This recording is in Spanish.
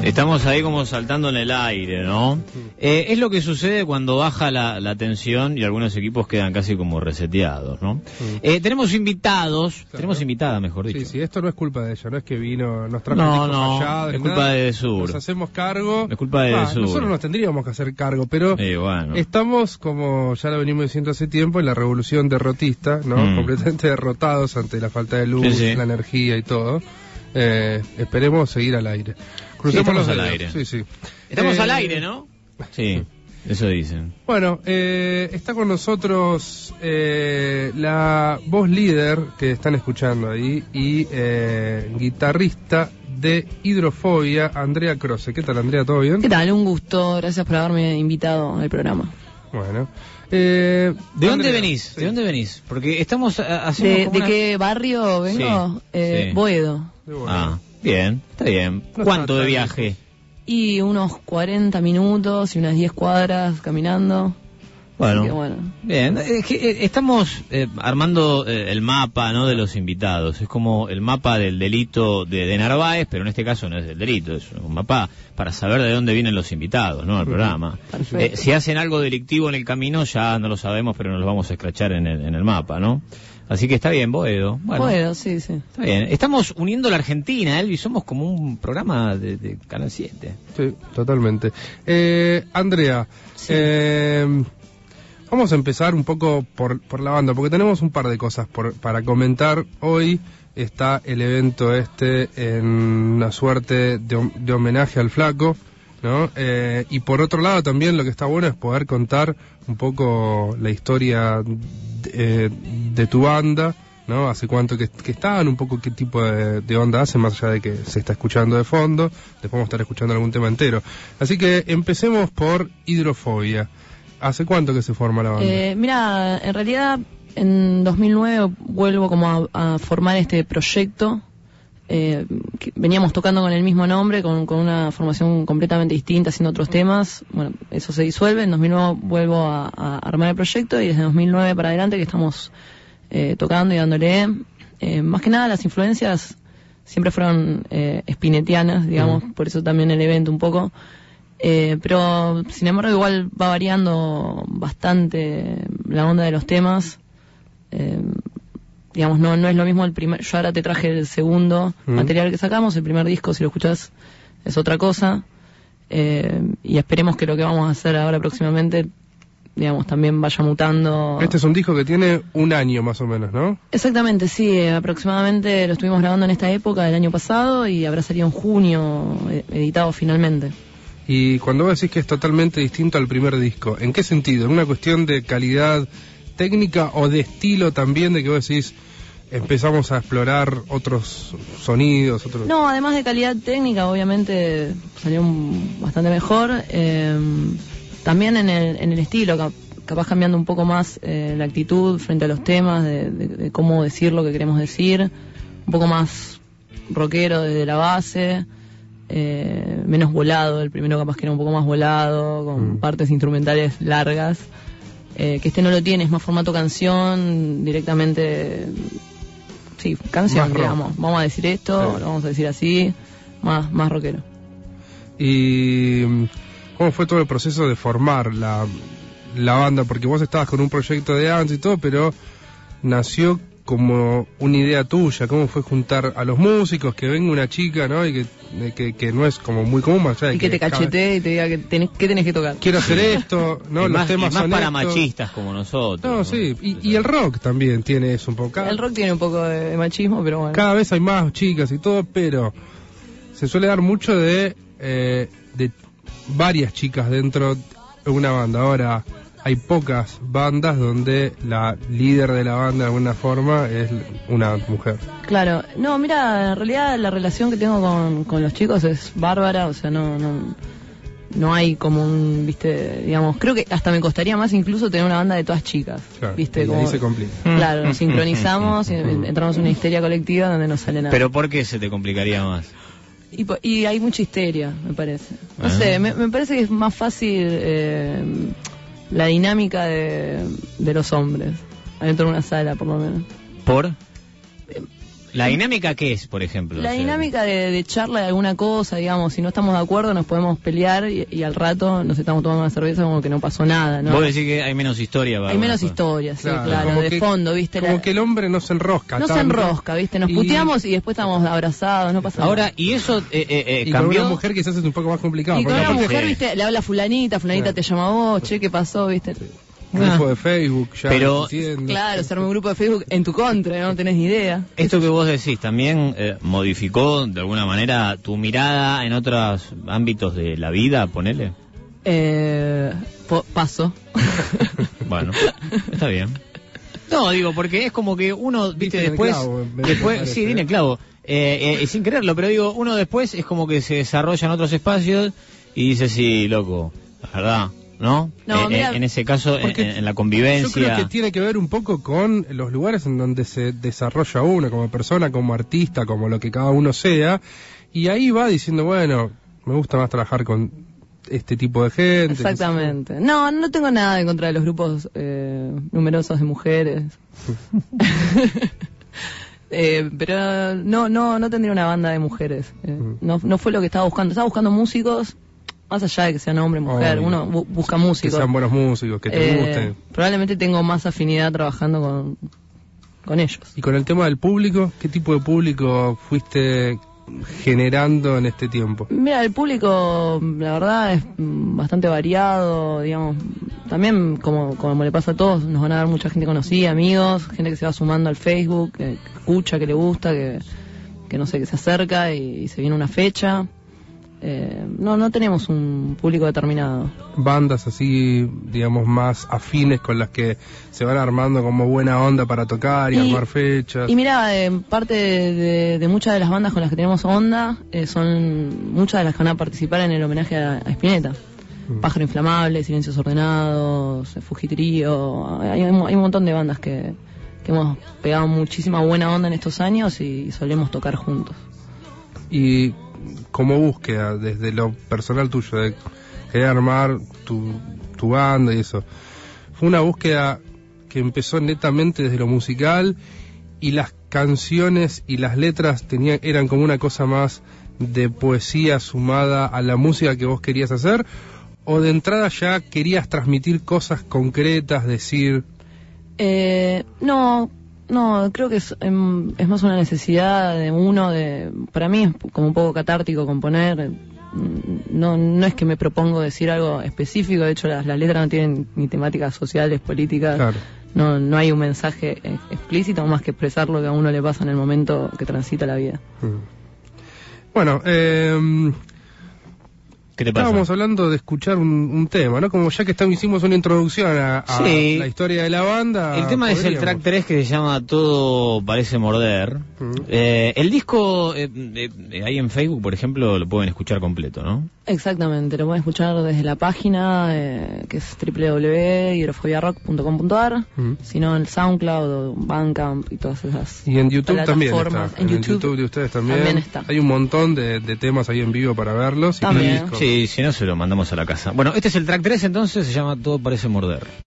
Estamos ahí como saltando en el aire, ¿no? Es lo que sucede cuando baja la tensión y algunos equipos quedan casi como reseteados, ¿no? Tenemos invitados, claro. Tenemos invitada, mejor dicho. Sí, esto no es culpa de ella, no es que vino, nos trajo no, es culpa de Sur. Nos hacemos cargo. Es culpa de Sur. Nosotros nos tendríamos que hacer cargo, pero bueno. Estamos, como ya lo venimos diciendo hace tiempo, en la revolución derrotista, ¿no? Completamente derrotados ante la falta de luz, la energía y todo. Esperemos seguir al aire. Estamos al aire. Sí. Estamos al aire, ¿no? Sí, eso dicen. Bueno, está con nosotros la voz líder que están escuchando ahí y guitarrista de Hidrofobia, Andrea Croce. ¿Qué tal, Andrea? ¿Todo bien? ¿Qué tal? Un gusto. Gracias por haberme invitado al programa. Bueno. ¿De dónde venís? Sí. ¿De dónde venís? Porque estamos haciendo ¿De qué barrio vengo? Boedo. Bien, está bien. ¿Cuánto de viaje? Y unos 40 minutos y unas 10 cuadras caminando. Bueno, bien. Es que, estamos armando el mapa, ¿no?, de los invitados. Es como el mapa del delito de Narváez, pero en este caso no es del delito, es un mapa para saber de dónde vienen los invitados, ¿no?, al programa. Si hacen algo delictivo en el camino ya no lo sabemos, pero nos lo vamos a escrachar en el mapa, ¿no? Así que está bien, Boedo. Bueno, Boedo, sí. Está bien. Estamos uniendo la Argentina, Elvis. Somos como un programa de Canal 7. Sí, totalmente. Andrea, sí. Vamos a empezar un poco por la banda, porque tenemos un par de cosas para comentar. Hoy está el evento en una suerte de homenaje al Flaco, ¿no? Y por otro lado también lo que está bueno es poder contar un poco la historia de tu banda, ¿no? Hace cuánto que estaban, un poco qué tipo de onda hacen, más allá de que se está escuchando de fondo. Después vamos a estar escuchando algún tema entero. Así que empecemos por Hidrofobia. ¿Hace cuánto que se forma la banda? Mira, en realidad en 2009 vuelvo como a formar este proyecto. Veníamos tocando con el mismo nombre, con una formación completamente distinta, haciendo otros temas. Bueno, eso se disuelve. En 2009 vuelvo a armar el proyecto y desde 2009 para adelante que estamos tocando y dándole. Más que nada las influencias siempre fueron spinettianas, digamos, por eso también el evento un poco. Pero sin embargo igual va variando bastante la onda de los temas. Digamos, no es lo mismo el primer. Yo ahora te traje el segundo material que sacamos. El primer disco, si lo escuchás, es otra cosa. Y esperemos que lo que vamos a hacer ahora próximamente, digamos, también vaya mutando. Este es un disco que tiene un año más o menos, ¿no? Exactamente, sí. Aproximadamente lo estuvimos grabando en esta época del año pasado y habrá salido en junio, editado finalmente. Y cuando vos decís que es totalmente distinto al primer disco, ¿en qué sentido? ¿En una cuestión de calidad técnica o de estilo también, de que vos decís empezamos a explorar otros sonidos? No, además de calidad técnica, obviamente salió bastante mejor. También en el estilo, capaz cambiando un poco más la actitud frente a los temas, de cómo decir lo que queremos decir, un poco más rockero desde la base. Menos volado, el primero capaz que era un poco más volado, con partes instrumentales largas, que este no lo tiene, es más formato canción, directamente, sí, canción, digamos, vamos a decir esto, lo vamos a decir así, más rockero. ¿Y cómo fue todo el proceso de formar la banda? Porque vos estabas con un proyecto de antes y todo, pero nació como una idea tuya. ¿Cómo fue juntar a los músicos, que venga una chica, ¿no? Y que no es como muy común, más allá de y que te cachetee y te diga que tenés que tocar. Quiero hacer esto, ¿no? Los temas más son para esto. Machistas como nosotros. No, sí. Y el rock también tiene eso un poco. El rock tiene un poco de machismo, pero bueno. Cada vez hay más chicas y todo, pero se suele dar mucho de varias chicas dentro de una banda. Ahora, hay pocas bandas donde la líder de la banda de alguna forma es una mujer. Claro, no, mira, en realidad la relación que tengo con los chicos es bárbara, o sea, no hay como un, viste, digamos, creo que hasta me costaría más incluso tener una banda de todas chicas, claro, viste, y como ahí se complica. Claro, nos sincronizamos y entramos en una histeria colectiva donde no sale nada. ¿Pero por qué se te complicaría más? Y hay mucha histeria, me parece. No sé, me parece que es más fácil la dinámica de los hombres adentro de una sala, por lo menos. ¿Por? ¿La dinámica qué es, por ejemplo? La dinámica de charla de alguna cosa, digamos, si no estamos de acuerdo nos podemos pelear y al rato nos estamos tomando una cerveza como que no pasó nada, ¿no? Vos decís que hay menos historia, ¿verdad? Hay menos historia, sí, claro, de fondo, ¿viste? Como que el hombre no se enrosca. No se enrosca, ¿viste? Nos puteamos y después estamos abrazados, no pasa nada. Ahora, y eso y cambió. con una mujer quizás es un poco más complicado. Y con una mujer, ¿viste? Le habla fulanita te llama a vos, che, ¿qué pasó, viste? Un grupo de Facebook, ya. Pero, claro, se armó un grupo de Facebook en tu contra, no tenés ni idea. Esto que vos decís también modificó de alguna manera tu mirada en otros ámbitos de la vida, ponele. Paso. Bueno, está bien. No, digo, porque es como que uno, viste, después sí, tiene clavo, sin quererlo, pero digo, uno después es como que se desarrolla en otros espacios y dice, sí, loco, la verdad, ¿no? Mira, en ese caso, en la convivencia. Yo creo que tiene que ver un poco con los lugares en donde se desarrolla uno, como persona, como artista, como lo que cada uno sea, y ahí va diciendo, bueno, me gusta más trabajar con este tipo de gente. Exactamente. No tengo nada en contra de los grupos numerosos de mujeres. Pero no tendría una banda de mujeres. No fue lo que estaba buscando. Estaba buscando músicos, más allá de que sean hombre o mujer. Uno busca músicos. Que sean buenos músicos, que te gusten. Probablemente tengo más afinidad trabajando con ellos. Y con el tema del público, ¿qué tipo de público fuiste generando en este tiempo? Mira, el público, la verdad, es bastante variado, digamos. También, como le pasa a todos, nos van a dar mucha gente conocida, amigos, gente que se va sumando al Facebook, que escucha, que le gusta, que no sé, que se acerca y se viene una fecha. No tenemos un público determinado. Bandas así, digamos, más afines con las que se van armando como buena onda para tocar y armar fechas. Y mira, parte de muchas de las bandas con las que tenemos onda son muchas de las que van a participar en el homenaje a Spinetta. Pájaro Inflamable, Silencios Ordenados, Fugitrío. Hay un montón de bandas que hemos pegado muchísima buena onda en estos años y solemos tocar juntos. Y como búsqueda, desde lo personal tuyo, de querer armar tu banda y eso, fue una búsqueda que empezó netamente desde lo musical y las canciones y las letras eran como una cosa más de poesía sumada a la música que vos querías hacer, o de entrada ya querías transmitir cosas concretas, decir... No, creo que es más una necesidad de uno, para mí es como un poco catártico componer. No es que me propongo decir algo específico, de hecho las letras no tienen ni temáticas sociales, políticas. Claro. No hay un mensaje explícito más que expresar lo que a uno le pasa en el momento que transita la vida. Bueno, ¿qué te pasa? Estábamos hablando de escuchar un tema, ¿no? Como ya que hicimos una introducción a la historia de la banda. El tema es el track 3 que se llama Todo Parece Morder. El disco, ahí en Facebook, por ejemplo, lo pueden escuchar completo, ¿no? Exactamente, lo pueden escuchar desde la página que es www.hidrofobiarock.com.ar, sino en SoundCloud o Bandcamp y todas esas. Y en YouTube también está. En YouTube de ustedes también está. Hay un montón de temas ahí en vivo para verlos. También. Sí, si no se lo mandamos a la casa. Bueno, este es el track 3, entonces se llama Todo Parece Morder.